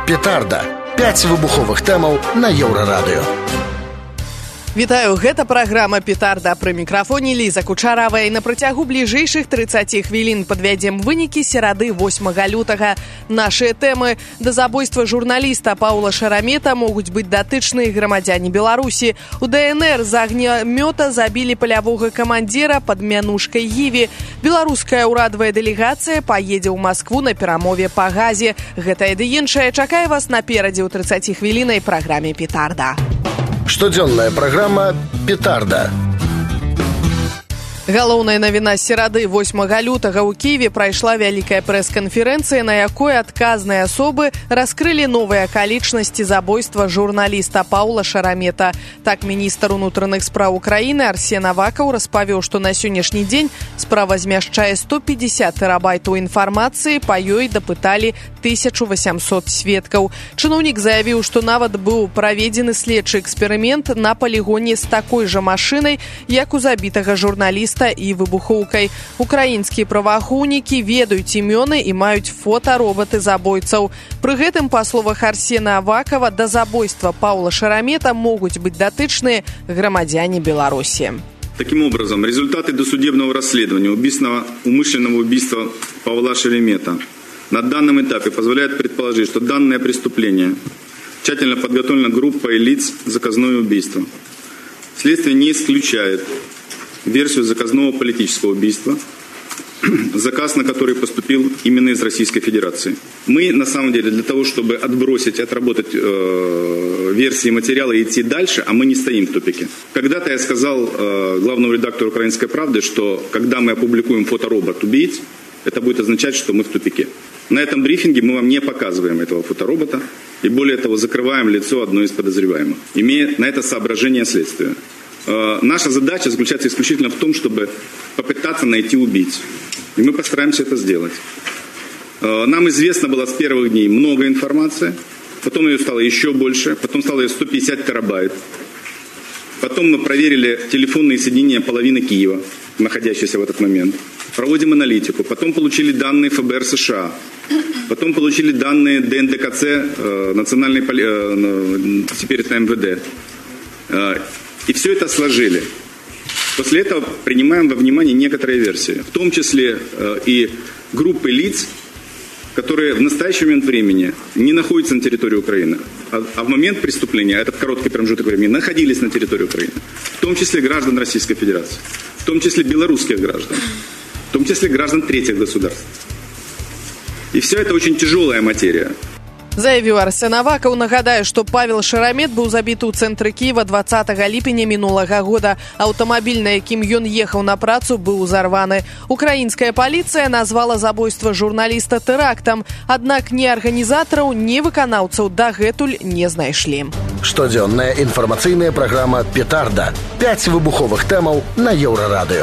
Петарда. 5 выбуховых тэмаў на Еўрарадыё. Вітаю, гэта праграма «Петарда». Пры мікрафоне Ліза Кучаравая. На працягу бліжэйшых 30 хвілін падвядзем вынікі серады 8 лютага. Нашыя тэмы. Да забойства журналіста Паўла Шарамета могуць быць датычныя грамадзяне Беларусі. У ДНР з агнямёта забілі палявога камандзіра пад Мянушкай Гіві. Беларуская ўрадавая дэлегацыя паедзе ў Маскву на перамове па газе. Гэтае ды іншае чакае вас наперадзе ў 30 хвілінай праграме «Петарда». Штодзённая праграма «Петарда». Галоўная навіна серады 8 лютага ў Кіеве прайшла вялікая прэс-канферэнцыя, на якой адказныя асобы раскрылі новыя акалічнасці забойства журналіста Паўла Шарамета. Так, міністр унутраных спраў Украіны Арсен Авакаў распавёў, што на сённяшні дзень справа змяшчае 150 тэрабайтаў інфармацыі, па ёй дапыталі 1800 сведкаў. Чыноўнік заявіў, што нават быў праведзены следчы эксперымент на палігоне з такой жа машынай, як у забітага журналіста і выбухоўкай. Украінскія праваахоўнікі ведаюць імёны і маюць фотаробаты забойцаў. Пры гэтым, па словах Арсена Авакава, да забойства Паўла Шарамета могуць быць датычныя грамадзяне Беларусі. Таким образом, результаты досудебного расследования умышленного убийства Павла Шарамета на данном этапе позволяют предположить, что данное преступление тщательно подготовлено группой лиц заказное убийство. Следствие не исключает версию заказного политического убийства, заказ на который поступил именно из Российской Федерации. Мы, на самом деле, для того, чтобы отбросить, отработать версии материала и идти дальше, а мы не стоим в тупике. Когда-то я сказал главному редактору «Украинской правды», что когда мы опубликуем фоторобот убийц, это будет означать, что мы в тупике. На этом брифинге мы вам не показываем этого фоторобота и, более того, закрываем лицо одной из подозреваемых, имея на это соображение следствия. Наша задача заключается исключительно в том, чтобы попытаться найти убийцу. И мы постараемся это сделать. Нам известно было с первых дней много информации, потом ее стало еще больше, потом стало ее 150 терабайт. Потом мы проверили телефонные соединения половины Киева, находящиеся в этот момент. Проводим аналитику. Потом получили данные ФБР США. Потом получили данные ДНДКЦ, теперь это МВД. И все это сложили. После этого принимаем во внимание некоторые версии, в том числе и группы лиц, которые в настоящий момент времени не находятся на территории Украины, а в момент преступления, этот короткий промежуток времени, находились на территории Украины, в том числе граждан Российской Федерации, в том числе белорусских граждан, в том числе граждан третьих государств. И все это очень тяжелая материя. Заявіў Арсен Авакаў. Нагадаю, што Павел Шарамет быў забіты ў цэнтры Кіева 20 ліпеня мінулага года. Аўтамабіль, на якім ён ехаў на працу, быў узарваны. Украінская паліцыя назвала забойства журналіста тэрактам, аднак ні арганізатараў, ні выканаўцаў дагэтуль не знайшлі. Штодзённая інфармацыйная праграма «Петарда». 5 выбуховых тэмаў на Еўрарадыё.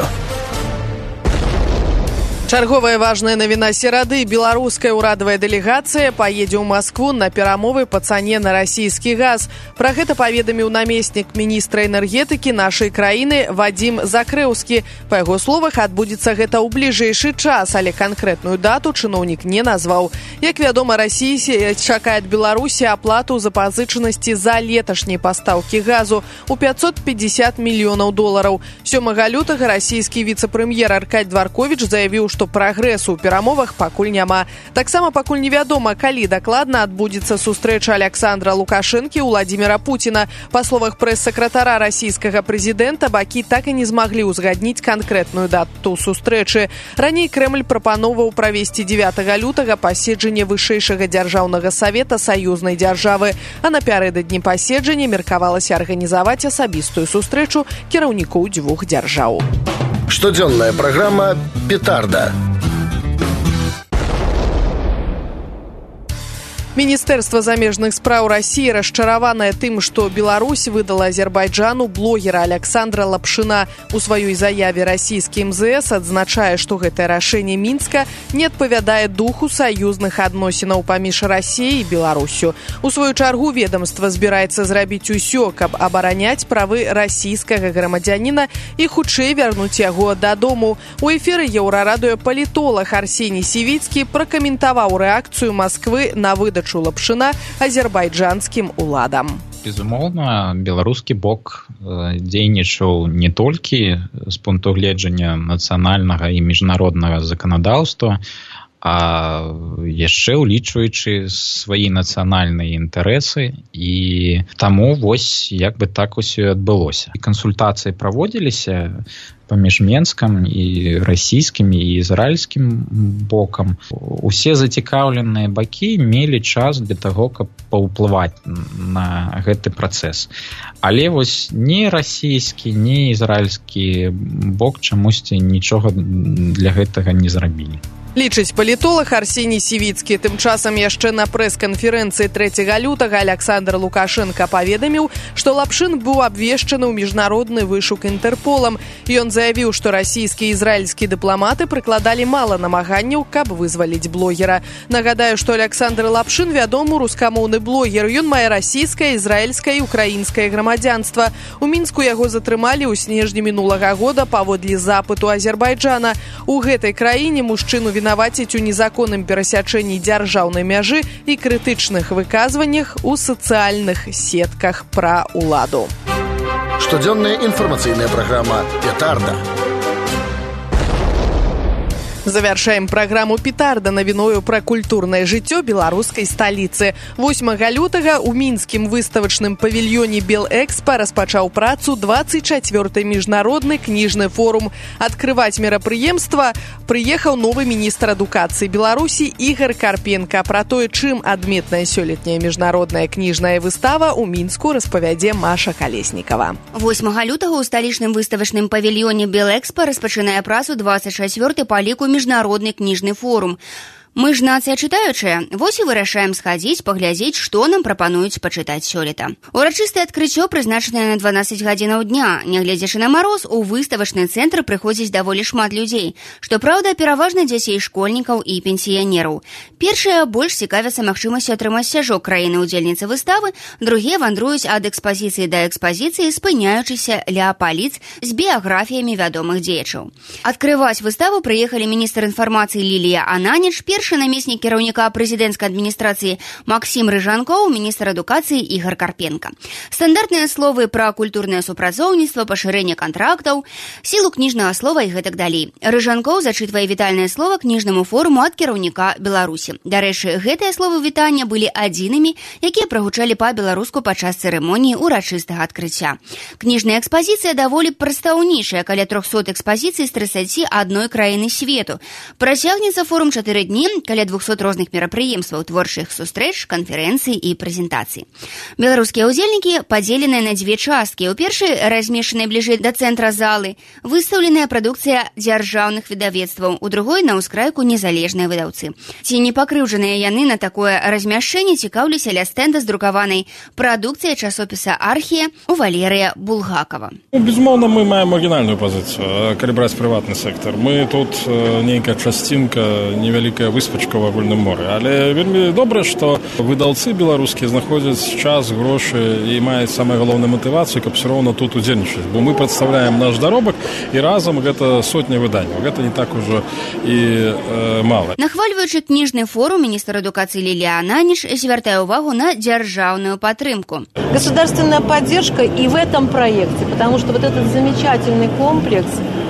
Чарговая важная навіна серады. Беларуская ўрадавая дэлегацыя паедзе ў Маскву на перамовы па цане на расійскі газ. Пра гэта паведаміў намеснік міністра энергетыкі нашай краіны Вадзім Закрэўскі. Па яго словах, адбудзецца гэта ў бліжэйшы час, але канкрэтную дату чыноўнік не назваў. Як вядома, Расія чакае ад Беларусі аплату запазычанасці за леташняй пастаўкі газу ў $550 мільёнаў. 7 лютага расійскі віцэ-прэм'ер Аркадзь Дварковіч заявіў, што прагрэсу ў перамовах пакуль няма. Таксама пакуль невядома, калі дакладна адбудзецца сустрэча Александра Лукашэнкі і Владзіміра Пуціна. Па словах прэс-сакратара расійскага прэзідэнта, бакі так і не змаглі ўзгадніць канкрэтную дату сустрэчы. Раней Крэмль прапановаў правесці 9 лютага паседжанне вышэйшага дзяржаўнага савета саюзнай дзяржавы, а напярэдадні паседжання меркавалася арганізаваць асабістую сустрэчу кіраўнікоў 2 дзяржаў. Штодзённая праграма «Петарда». Міністэрства замежных спраў Расіі расчараванае тым, што Беларусь выдала Азербайджану блогера Александра Лапшына. У сваёй заяве расійскі МЗС адзначае, што гэтае рашэнне Мінска не адпавядае духу саюзных адносінаў паміж Расіяй і Беларусю. У сваю чаргу ведамства збіраецца зрабіць усё, каб абараняць правы расійскага грамадзяніна і хутчэй вярнуць яго дадому. У эфіры Еўрарадыё палітолог Арсеній Сівіцкі пракаментаваў рэакцыю Масквы на выдачу выдачу Лапшына азербайджанскім уладам. Безумоўна, беларускі бок дзейнічаў не толькі з пункту гледжання нацыянальнага і міжнароднага заканадаўства, а яшчэ ўлічваючы свае нацыянальныя інтарэсы, і таму вось як бы так усё і адбылося. Кансультацыі праводзіліся паміж менскім і расійскім і ізраільскім бокам. Усе зацікаўленыя бакі мелі час для таго, каб паўплываць на гэты працэс. Але вось ні расійскі, ні ізраільскі бок чамусьці нічога для гэтага не зрабілі. Лічыць палітолог Арсеній Сівіцкі. Тым часам яшчэ на прэс-канферэнцыі 3 лютага Александр Лукашенко паведаміў, што Лапшын быў абвешчаны ў міжнародны вышук Інтэрполам. Ён заявіў, што расійскія і ізраільскія дыпламаты прыкладалі мала намаганняў, каб вызваліць блогера. Нагадаю, што Александр Лапшын вядомы рускамоўны блогер. Ён мае расійскае, ізраільскае і украінскае грамадзянства. У Мінску яго затрымалі ў снежні мінулага года паводле запыту Азербайджана. У гэтай краіне мужчыну вінаваціць у незаконным перасячэнні дзяржаўнай мяжы і крытычных выказваннях у сацыяльных сетках пра ўладу. Штодзённая інфармацыйная праграма «Петарда». Завяршаем праграму «Петарда» навіною пра культурнае жыццё беларускай сталіцы. 8 лютага ў мінскім выставачным павільёне «Белэкспа» распачаў працу 24-й міжнародны кніжны форум. Адкрываць мерапрыемства прыехаў новы міністр адукацыі Беларусі Ігар Карпенка. Пра тое, чым адметная сёлетняя міжнародная кніжная выстава ў Мінску распавядзе Маша Калеснікава. 8 лютага ў сталічным выставачным павільёне «Белэкспа» распачынае працу 24-й па ліку міжнародны кніжны форум. Мы ж нацыя чытаючая, вось і вырашаем схадзіць, паглядзець, што нам прапануюць пачытаць сёлета. Урачыстае адкрыццё прызначанае на 12 гадзінаў дня. Нягледзячы на мароз, у выставачны цэнтр прыходзіць даволі шмат людзей. Што праўда, пераважна дзяцей школьнікаў і пенсіянераў. Першыя больш цікавяцца магчымасцю атрымаць сцяжок краіны-удзельніцы выставы, другія вандруюць ад экспазіцыі да экспазіцыі, спыняючыся ля паліц з біяграфіямі вядомых дзеячаў. Адкрываць выставу прыехалі міністр інфармацыі Лілія Ананіч, першы намеснік кіраўніка прэзідэнцкай адміністрацыі Максім Рыжанкоў, міністр адукацыі Ігар Карпенка. Стандартныя словы пра культурнае супрацоўніцтва, пашырэнне кантрактаў, сілу кніжнага слова і гэтак далей. Рыжанкоў зачытвае вітальнае слова кніжнаму форуму ад кіраўніка Беларусі. Дарэчы, гэтыя словы вітання былі адзінымі, якія прагучалі па-беларуску падчас цырымоніі ўрачыстага адкрыцця. Кніжная экспазіцыя даволі прадстаўнейшая, каля 300 экспазіцый з 31 краіны свету. Працягнецца форум 4 дні, каля 200 розных мерапрыемстваў, творчых сустрэч, канферэнцый і прэзентацый. Беларускія ўдзельнікі падзеленыя на дзве часткі. У першай, размешчанай бліжэй да цэнтра залы, выстаўленая прадукцыя дзяржаўных выдавецтваў, у другой на ўскрайку незалежныя выдаўцы. Ці не пакрыўджаныя яны на такое размяшчэнне цікаўлюся ля стэнда з друкаванай прадукцыяй часопіса «Архія» у Валерыя Булгакова. Безумоўна, мы маем маргінальную пазіцыю, калі браць прыватны сектар. Мы тут нейкая часцінка, невялікая выспачка ў агульным моры. Але вельмі добра, што выдаўцы беларускія знаходзяць час, грошы і маюць самую галоўную матывацыю, каб все роўна тут удзельнічаць. Бо мы прадстаўляем наш даробак, і разам гэта сотня выданняў. Гэта не так ужо і мала. Нахвальваючы кніжны форум, міністр адукацыі Лілія Ананіч звяртае увагу на дзяржаўную падтрымку. Государственная поддержка и в этом проекте, потому что вот этот замечательный комплекс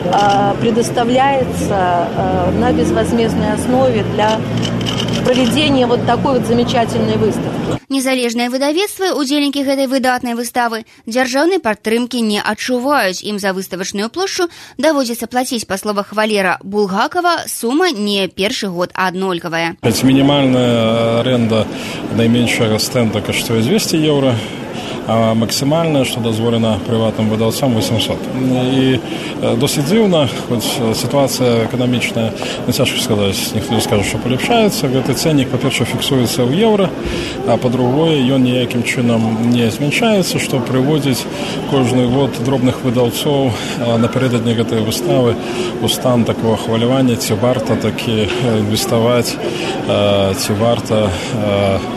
предоставляется на безвозмездной основе для проведения вот такой вот замечательной выставки. Незалежныя выдавецтвы, удзельнікі гэтай выдатнай выставы, дзяржаўнай падтрымкі не адчуваюць. Ім за выставачную плошчу даводзіцца плаціць, па словах Валера Булгакова, сума не першы год аднолькавая. Мінімальная аренда найменшага стэнда каштуе 200 еўра, а максімальна, што дазволена прыватным выдаўцам, 800. І досыць дзіўна, хоць сітуацыя эканамічная, не цяжка сказаць, ніхто не скажа, што паляпшаецца. Гэты цэннік, па-першае, фіксуецца ў еўра, а па-другое, ён ніякім чынам не змяншаецца, што прыводзіць кожны год дробных выдаўцоў напярэдадні гэтай выставы у стан такого хвалявання, ці варта такі інвеставаць, ці варта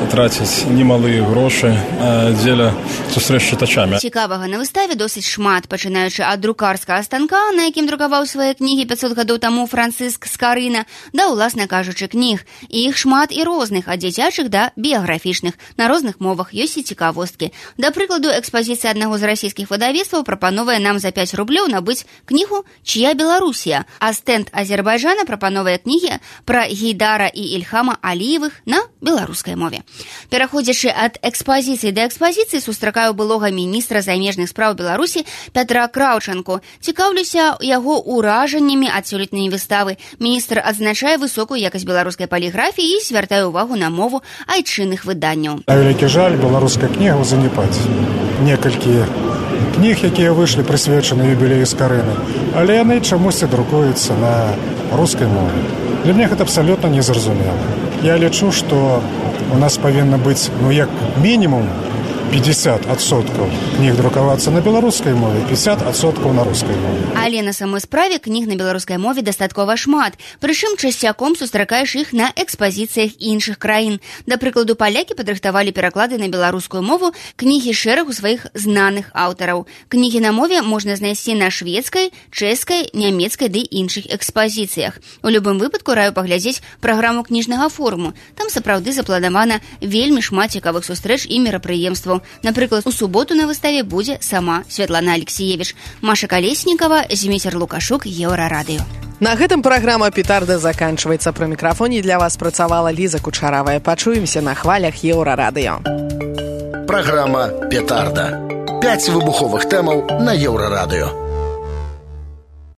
траціць немалыя грошы дзеля сустрэч з чытачамі. Цікавага на выставе досыць шмат, пачынаючы ад друкарскага станка, на якім друкаваў свае кнігі 500 гадоў таму Францыск Скарына, да, уласна кажучы, кніг. І іх шмат і розных, ад дзіцячых да біяграфічных. На розных мовах ёсць і цікавосткі. Да прыкладу, экспазіцыя аднаго з расійскіх выдавецтваў прапановае нам за 5 рублёў набыць кнігу «Чья Беларусія?», а стэнд Азербайджана прапановае кнігі пра Гейдара і Ільхама Аліевых на беларускай мове. Пераходзячы ад экспазіцыі да экспазіцыі, сустракаю былога міністра замежных спраў Беларусі Пятра Краўчанку. Цікаўлюся яго ўражаннямі ад сёлетняй выставы. Міністр адзначае высокую якасць беларускай паліграфіі і звяртае ўвагу на мову айчынных выданняў. На вялікі жаль, беларуская кніга ў заняпадзе. Некалькі кніг, якія выйшлі, прысвечаны юбілею Скарыны, але яны чамусьці друкуюцца на рускай мове. Для мяне гэта абсалютна незразумела. Я лічу, што у нас павінна быць, як мінімум, 50% кніг друкавацца на беларускай мове, 50% на рускай мове. Але на самой справе кніг на беларускай мове дастаткова шмат. Прычым часцяком сустракаеш іх на экспазіцыях іншых краін. Да прыкладу, палякі падрыхтавалі пераклады на беларускую мову кнігі шэрагу сваіх знаных аўтараў. Кнігі на мове можна знайсці на шведскай, чэшскай, нямецкай ды іншых экспазіцыях. У любым выпадку раю паглядзець праграму кніжнага форуму. Там сапраўды запланавана вельмі шмат цікавых сустрэч і мерапрыемстваў. Напрыклад, у суботу на выставе будзе сама Святлана Алексеевич. Маша Калеснікова, Зміцер Лукашук, Еўрарадыё. На гэтым праграма «Петарда» заканчваецца. Пры мікрафоне для вас працавала Ліза Кучаравая. Пачуемся на хвалях Еўрарадыё. Праграма «Петарда». 5 выбуховых тэмаў на Еўрарадыё.